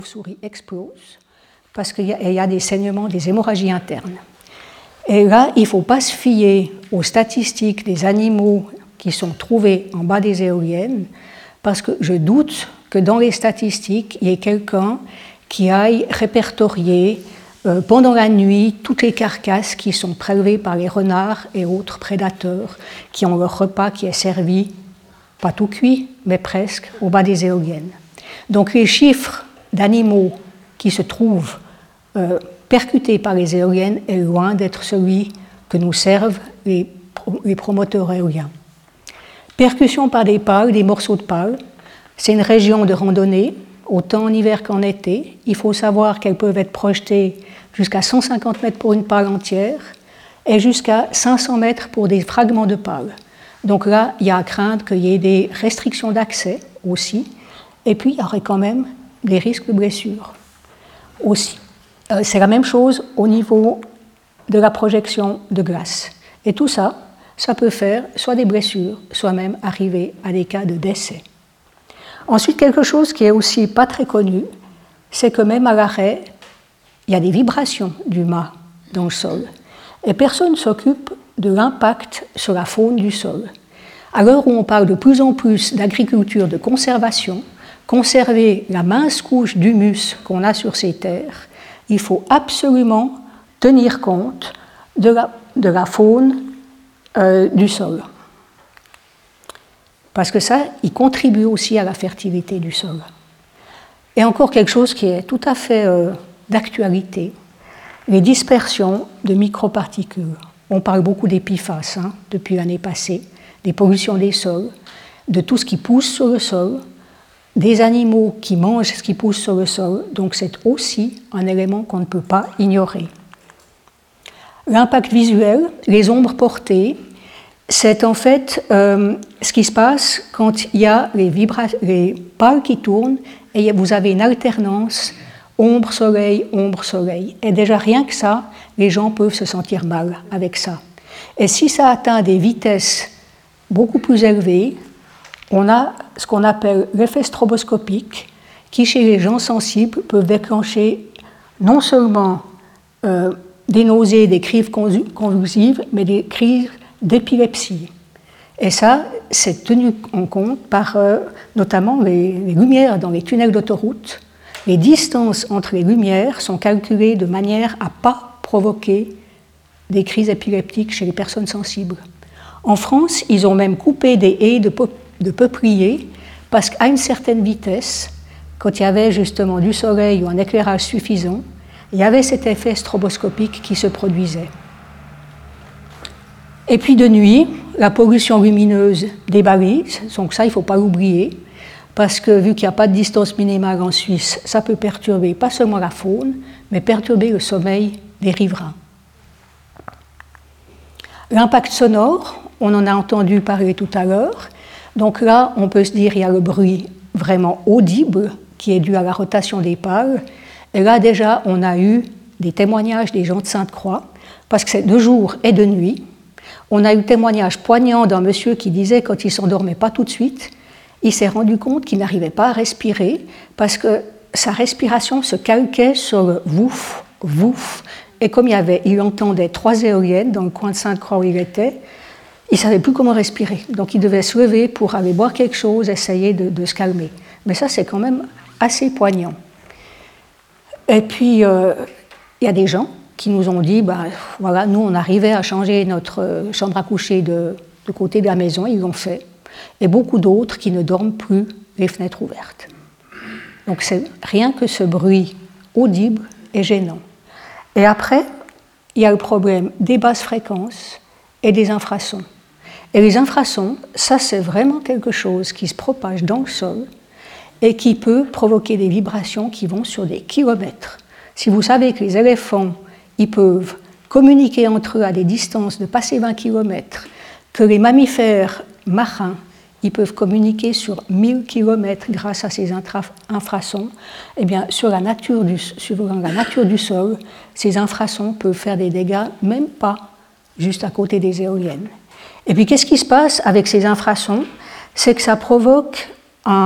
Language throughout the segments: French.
chauve-souris explose parce qu'il y a des saignements, des hémorragies internes. Et là, il ne faut pas se fier aux statistiques des animaux qui sont trouvés en bas des éoliennes, parce que je doute que dans les statistiques, il y ait quelqu'un qui aille répertorier pendant la nuit toutes les carcasses qui sont prélevées par les renards et autres prédateurs qui ont leur repas qui est servi, pas tout cuit, mais presque, au bas des éoliennes. Donc les chiffres d'animaux qui se trouvent percutés par les éoliennes est loin d'être celui que nous servent les promoteurs éoliens. Percussion par des pales, des morceaux de pales, c'est une région de randonnée, autant en hiver qu'en été. Il faut savoir qu'elles peuvent être projetées jusqu'à 150 mètres pour une pale entière et jusqu'à 500 mètres pour des fragments de pale. Donc là, il y a à craindre qu'il y ait des restrictions d'accès aussi, et puis il y aurait quand même des risques de blessures aussi. C'est la même chose au niveau de la projection de glace. Et tout ça, ça peut faire soit des blessures, soit même arriver à des cas de décès. Ensuite, quelque chose qui est aussi pas très connu, c'est que même à l'arrêt, il y a des vibrations du mât dans le sol. Et personne ne s'occupe de l'impact sur la faune du sol. À l'heure où on parle de plus en plus d'agriculture de conservation, conserver la mince couche d'humus qu'on a sur ces terres, il faut absolument tenir compte de la faune du sol. Parce que ça, il contribue aussi à la fertilité du sol. Et encore quelque chose qui est tout à fait d'actualité, les dispersions de microparticules. On parle beaucoup des PFAS depuis l'année passée, des pollutions des sols, de tout ce qui pousse sur le sol, des animaux qui mangent ce qui pousse sur le sol, donc c'est aussi un élément qu'on ne peut pas ignorer. L'impact visuel, les ombres portées, c'est en fait ce qui se passe quand il y a les pales qui tournent et vous avez une alternance ombre-soleil, ombre-soleil. Et déjà rien que ça, les gens peuvent se sentir mal avec ça. Et si ça atteint des vitesses beaucoup plus élevées, on a ce qu'on appelle l'effet stroboscopique qui, chez les gens sensibles, peut déclencher non seulement des nausées, des crises convulsives, mais des crises d'épilepsie. Et ça, c'est tenu en compte par notamment les lumières dans les tunnels d'autoroute. Les distances entre les lumières sont calculées de manière à ne pas provoquer des crises épileptiques chez les personnes sensibles. En France, ils ont même coupé des haies de peupliers parce qu'à une certaine vitesse, quand il y avait justement du soleil ou un éclairage suffisant, il y avait cet effet stroboscopique qui se produisait. Et puis de nuit, la pollution lumineuse des balises, donc ça il ne faut pas l'oublier, parce que vu qu'il n'y a pas de distance minimale en Suisse, ça peut perturber pas seulement la faune, mais perturber le sommeil des riverains. L'impact sonore, on en a entendu parler tout à l'heure, donc là on peut se dire qu'il y a le bruit vraiment audible qui est dû à la rotation des pales, et là déjà on a eu des témoignages des gens de Sainte-Croix, parce que c'est de jour et de nuit. On a eu le témoignage poignant d'un monsieur qui disait quand il ne s'endormait pas tout de suite, il s'est rendu compte qu'il n'arrivait pas à respirer parce que sa respiration se calquait sur le vouf, vouf. Et comme il entendait 3 éoliennes dans le coin de Sainte-Croix où il était, il ne savait plus comment respirer. Donc il devait se lever pour aller boire quelque chose, essayer de se calmer. Mais ça, c'est quand même assez poignant. Et puis, il y a des gens qui nous ont dit, voilà, nous on arrivait à changer notre chambre à coucher de côté de la maison, ils l'ont fait. Et beaucoup d'autres qui ne dorment plus les fenêtres ouvertes. Donc c'est rien que ce bruit audible et gênant. Et après, il y a le problème des basses fréquences et des infrasons. Et les infrasons, ça c'est vraiment quelque chose qui se propage dans le sol et qui peut provoquer des vibrations qui vont sur des kilomètres. Si vous savez que les éléphants, ils peuvent communiquer entre eux à des distances de passer 20 km, que les mammifères marins, ils peuvent communiquer sur 1000 km grâce à ces infrasons, eh bien, suivant la nature du sol, ces infrasons peuvent faire des dégâts, même pas juste à côté des éoliennes. Et puis, qu'est-ce qui se passe avec ces infrasons? C'est que ça provoque un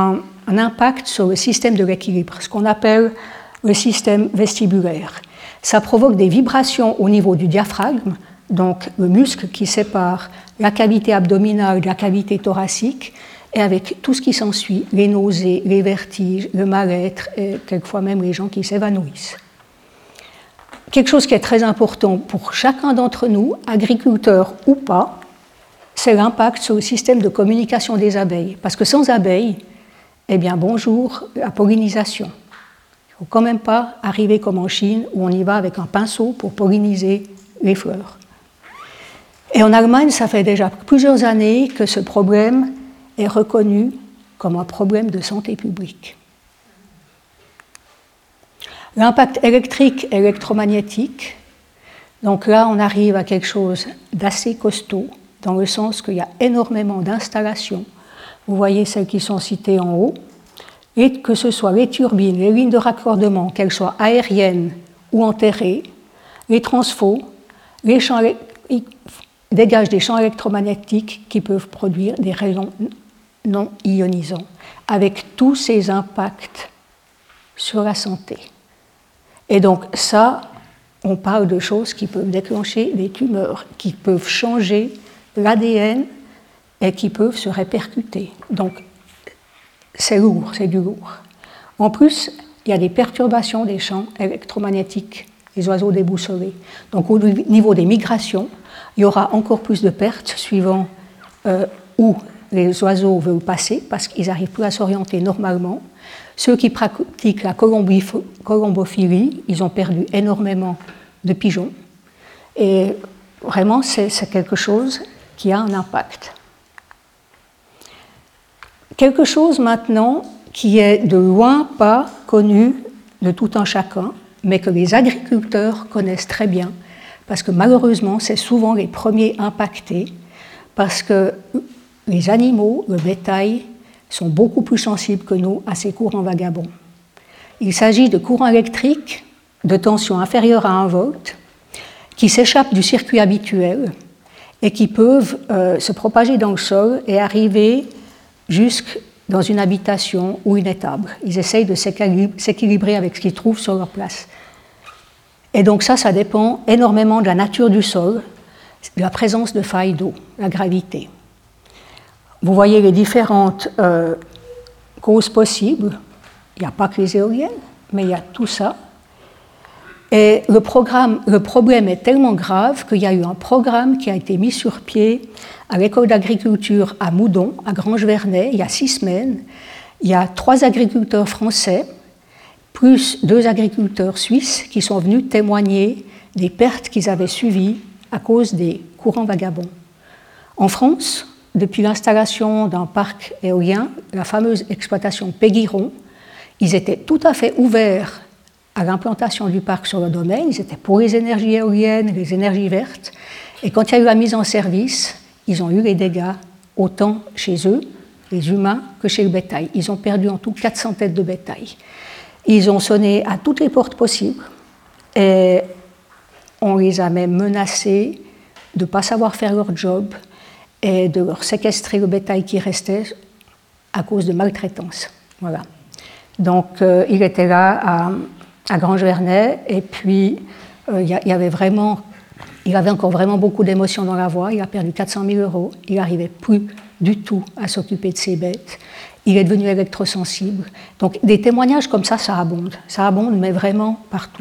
un impact sur le système de l'équilibre, ce qu'on appelle le système vestibulaire. Ça provoque des vibrations au niveau du diaphragme, donc le muscle qui sépare la cavité abdominale de la cavité thoracique, et avec tout ce qui s'ensuit, les nausées, les vertiges, le mal-être, et quelquefois même les gens qui s'évanouissent. Quelque chose qui est très important pour chacun d'entre nous, agriculteurs ou pas, c'est l'impact sur le système de communication des abeilles. Parce que sans abeilles, eh bien bonjour la pollinisation. Il ne faut quand même pas arriver comme en Chine où on y va avec un pinceau pour polliniser les fleurs. Et en Allemagne, ça fait déjà plusieurs années que ce problème est reconnu comme un problème de santé publique. L'impact électrique et électromagnétique, donc là on arrive à quelque chose d'assez costaud, dans le sens qu'il y a énormément d'installations. Vous voyez celles qui sont citées en haut, et que ce soit les turbines, les lignes de raccordement, qu'elles soient aériennes ou enterrées, les transfos, les champs dégagent des champs électromagnétiques qui peuvent produire des rayons non ionisants, avec tous ces impacts sur la santé. Et donc ça, on parle de choses qui peuvent déclencher des tumeurs, qui peuvent changer l'ADN et qui peuvent se répercuter. Donc c'est lourd, c'est du lourd. En plus, il y a des perturbations des champs électromagnétiques, les oiseaux déboussolés. Donc au niveau des migrations, il y aura encore plus de pertes suivant où les oiseaux veulent passer parce qu'ils n'arrivent plus à s'orienter normalement. Ceux qui pratiquent la colombophilie, ils ont perdu énormément de pigeons. Et vraiment, c'est quelque chose qui a un impact. Quelque chose maintenant qui est de loin pas connu de tout un chacun, mais que les agriculteurs connaissent très bien, parce que malheureusement, c'est souvent les premiers impactés, parce que les animaux, le bétail, sont beaucoup plus sensibles que nous à ces courants vagabonds. Il s'agit de courants électriques de tension inférieure à 1 volt qui s'échappent du circuit habituel et qui peuvent se propager dans le sol et arriver jusque dans une habitation ou une étable. Ils essayent de s'équilibrer avec ce qu'ils trouvent sur leur place. Et donc ça dépend énormément de la nature du sol, de la présence de failles d'eau, la gravité. Vous voyez les différentes causes possibles. Il n'y a pas que les éoliennes, mais il y a tout ça. Et le problème est tellement grave qu'il y a eu un programme qui a été mis sur pied à l'école d'agriculture à Moudon, à Grange-Vernet, il y a 6 semaines. Il y a 3 agriculteurs français, plus 2 agriculteurs suisses qui sont venus témoigner des pertes qu'ils avaient subies à cause des courants vagabonds. En France, depuis l'installation d'un parc éolien, la fameuse exploitation Péguiron, ils étaient tout à fait ouverts à l'implantation du parc sur le domaine. Ils étaient pour les énergies éoliennes, les énergies vertes. Et quand il y a eu la mise en service, ils ont eu les dégâts autant chez eux, les humains, que chez le bétail. Ils ont perdu en tout 400 têtes de bétail. Ils ont sonné à toutes les portes possibles et on les a même menacés de ne pas savoir faire leur job et de leur séquestrer le bétail qui restait à cause de maltraitance. Voilà. Donc il était là à Grange-Vernet et puis il avait encore vraiment beaucoup d'émotions dans la voix. Il a perdu 400 000 €. Il n'arrivait plus du tout à s'occuper de ses bêtes. Il est devenu électrosensible. Donc des témoignages comme ça abonde. Ça abonde, mais vraiment partout.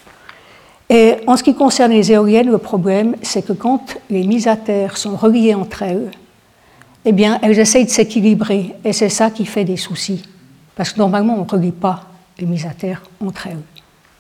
Et en ce qui concerne les éoliennes, le problème, c'est que quand les mises à terre sont reliées entre elles, eh bien, elles essayent de s'équilibrer. Et c'est ça qui fait des soucis. Parce que normalement, on ne relie pas les mises à terre entre elles.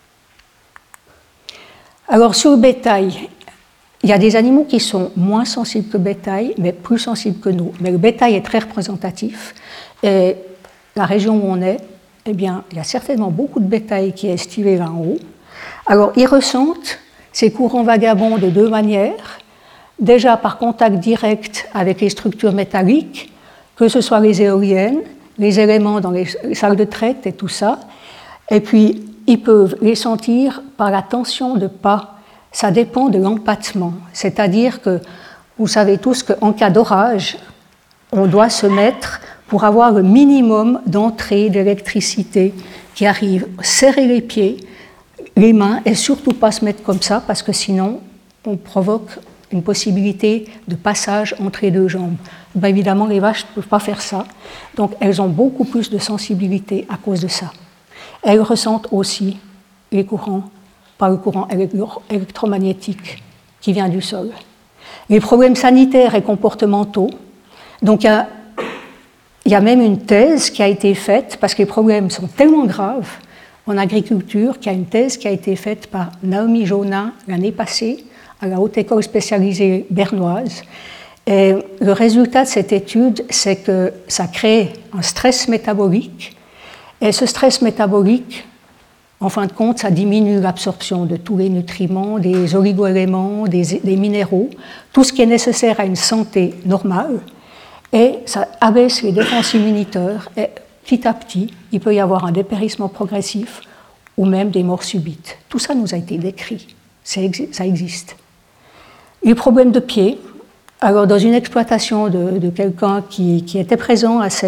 Alors, sur le bétail, il y a des animaux qui sont moins sensibles que le bétail, mais plus sensibles que nous. Mais le bétail est très représentatif. Et la région où on est, eh bien, il y a certainement beaucoup de bétail qui est estivé là en haut. Alors, ils ressentent ces courants vagabonds de 2 manières. Déjà par contact direct avec les structures métalliques, que ce soit les éoliennes, les éléments dans les salles de traite et tout ça. Et puis, ils peuvent les sentir par la tension de pas. Ça dépend de l'empattement. C'est-à-dire que vous savez tous qu'en cas d'orage, on doit se mettre pour avoir le minimum d'entrée d'électricité qui arrive. Serrer les pieds, les mains, et surtout pas se mettre comme ça, parce que sinon, on provoque une possibilité de passage entre les deux jambes. Ben évidemment, les vaches ne peuvent pas faire ça, donc elles ont beaucoup plus de sensibilité à cause de ça. Elles ressentent aussi les courants, par le courant électromagnétique qui vient du sol. Les problèmes sanitaires et comportementaux, donc il y a même une thèse qui a été faite, parce que les problèmes sont tellement graves en agriculture, qu'il y a une thèse qui a été faite par Naomi Jonin l'année passée, à la Haute École spécialisée bernoise. Et le résultat de cette étude, c'est que ça crée un stress métabolique. Et ce stress métabolique, en fin de compte, ça diminue l'absorption de tous les nutriments, des oligoéléments, des minéraux, tout ce qui est nécessaire à une santé normale. Et ça abaisse les défenses immunitaires. Et petit à petit, il peut y avoir un dépérissement progressif ou même des morts subites. Tout ça nous a été décrit. Ça existe. Les problèmes de pied. Alors, dans une exploitation de quelqu'un qui était présent à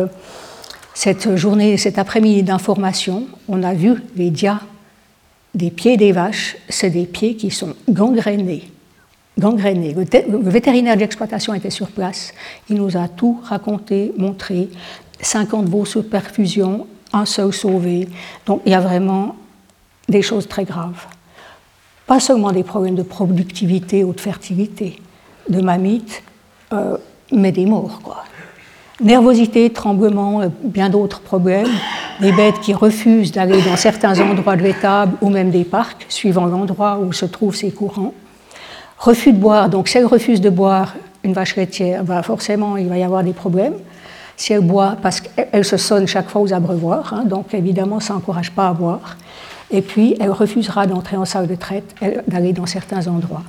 cette journée, cet après-midi d'information, on a vu les dia des pieds des vaches. C'est des pieds qui sont gangrénés. Le vétérinaire d'exploitation était sur place. Il nous a tout raconté, montré. 50 veaux sur perfusion, un seul sauvé. Donc, il y a vraiment des choses très graves. Pas seulement des problèmes de productivité ou de fertilité, de mammites, mais des morts, quoi. Nervosité, tremblement, bien d'autres problèmes, des bêtes qui refusent d'aller dans certains endroits de l'étable ou même des parcs, suivant l'endroit où se trouvent ces courants. Refus de boire, donc si elle refuse de boire une vache laitière, ben forcément il va y avoir des problèmes. Si elle boit, parce qu'elle se sonne chaque fois aux abreuvoirs, hein, donc évidemment ça n'encourage pas à boire. Et puis, elle refusera d'entrer en salle de traite, d'aller dans certains endroits.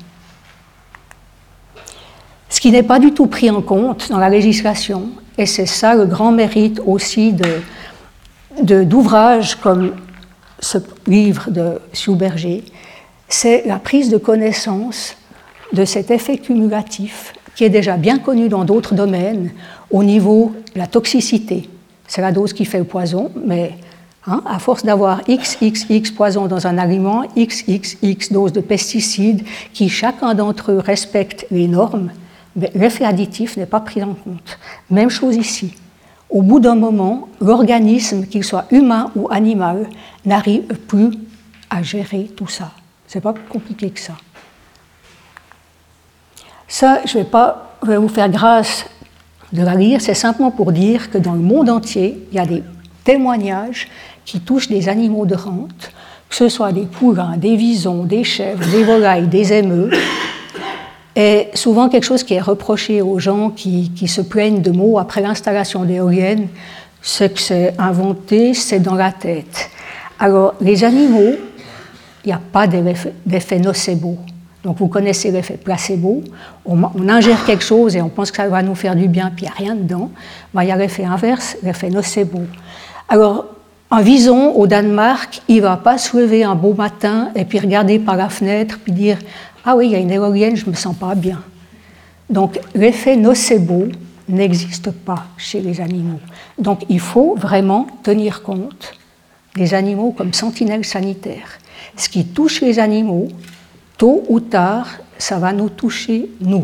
Ce qui n'est pas du tout pris en compte dans la législation, et c'est ça le grand mérite aussi d'ouvrages comme ce livre de Schubert, c'est la prise de connaissance de cet effet cumulatif qui est déjà bien connu dans d'autres domaines au niveau de la toxicité. C'est la dose qui fait le poison, mais à force d'avoir XXX poison dans un aliment, XXX doses de pesticides, qui chacun d'entre eux respecte les normes, l'effet additif n'est pas pris en compte. Même chose ici. Au bout d'un moment, l'organisme, qu'il soit humain ou animal, n'arrive plus à gérer tout ça. C'est pas plus compliqué que ça. Ça, je vais vous faire grâce de la lire, c'est simplement pour dire que dans le monde entier, il y a des témoignages qui touchent des animaux de rente, que ce soit des poulains, des visons, des chèvres, des volailles, des émeus. Et souvent quelque chose qui est reproché aux gens qui se plaignent de mots après l'installation d'éoliennes, c'est que c'est inventé, c'est dans la tête. Alors, les animaux, il n'y a pas d'effet nocebo. Donc vous connaissez l'effet placebo, on ingère quelque chose et on pense que ça va nous faire du bien, puis il n'y a rien dedans. Ben, il y a l'effet inverse, l'effet nocebo. Alors, un vison au Danemark, il ne va pas se lever un beau matin et puis regarder par la fenêtre puis dire « Ah oui, il y a une éolienne, je ne me sens pas bien ». Donc l'effet nocebo n'existe pas chez les animaux. Donc il faut vraiment tenir compte des animaux comme sentinelles sanitaires. Ce qui touche les animaux, tôt ou tard, ça va nous toucher, nous.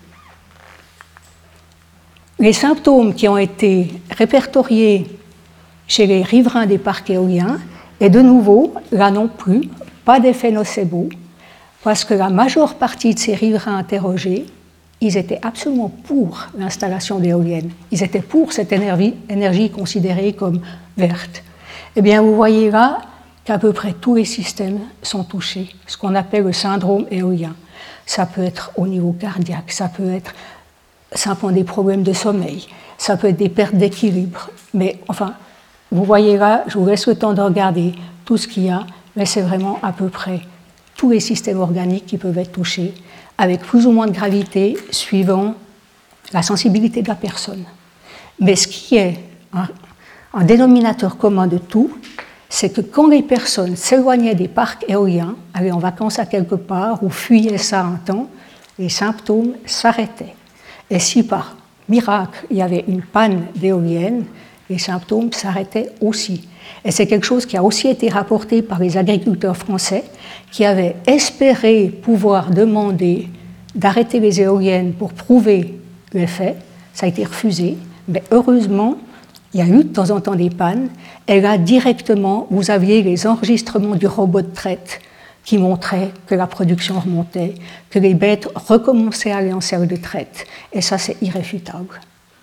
Les symptômes qui ont été répertoriés chez les riverains des parcs éoliens, et de nouveau, là non plus, pas d'effet nocebo, parce que la majeure partie de ces riverains interrogés, ils étaient absolument pour l'installation d'éoliennes. Ils étaient pour cette énergie considérée comme verte. Eh bien, vous voyez là qu'à peu près tous les systèmes sont touchés, ce qu'on appelle le syndrome éolien. Ça peut être au niveau cardiaque, ça peut être simplement des problèmes de sommeil, ça peut être des pertes d'équilibre. Mais enfin, vous voyez là, je vous laisse le temps de regarder tout ce qu'il y a, mais c'est vraiment à peu près tous les systèmes organiques qui peuvent être touchés, avec plus ou moins de gravité, suivant la sensibilité de la personne. Mais ce qui est un dénominateur commun de tout, c'est que quand les personnes s'éloignaient des parcs éoliens, allaient en vacances à quelque part ou fuyaient ça un temps, les symptômes s'arrêtaient. Et si par miracle, il y avait une panne d'éoliennes, les symptômes s'arrêtaient aussi. Et c'est quelque chose qui a aussi été rapporté par les agriculteurs français qui avaient espéré pouvoir demander d'arrêter les éoliennes pour prouver l'effet. Ça a été refusé, mais heureusement, il y a eu de temps en temps des pannes. Et là, directement, vous aviez les enregistrements du robot de traite qui montraient que la production remontait, que les bêtes recommençaient à aller en cercle de traite. Et ça, c'est irréfutable.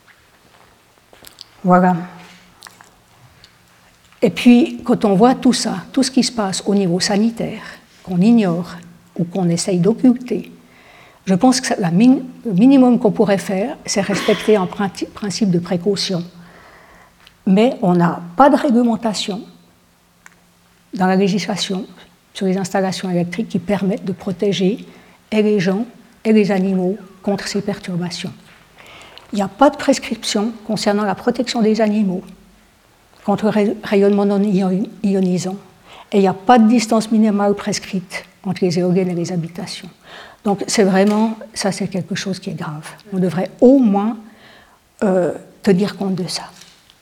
Voilà. Et puis, quand on voit tout ça, tout ce qui se passe au niveau sanitaire, qu'on ignore ou qu'on essaye d'occulter, je pense que le minimum qu'on pourrait faire, c'est respecter un principe de précaution. Mais on n'a pas de réglementation dans la législation sur les installations électriques qui permettent de protéger et les gens et les animaux contre ces perturbations. Il n'y a pas de prescription concernant la protection des animaux contre le rayonnement non ionisant. Et il n'y a pas de distance minimale prescrite entre les éoliennes et les habitations. Donc c'est vraiment, ça c'est quelque chose qui est grave. On devrait au moins tenir compte de ça.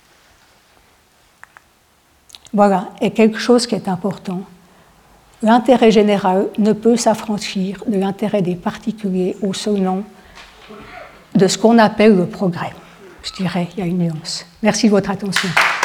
Voilà, et quelque chose qui est important. L'intérêt général ne peut s'affranchir de l'intérêt des particuliers au seul nom de ce qu'on appelle le progrès. Je dirais, il y a une nuance. Merci de votre attention.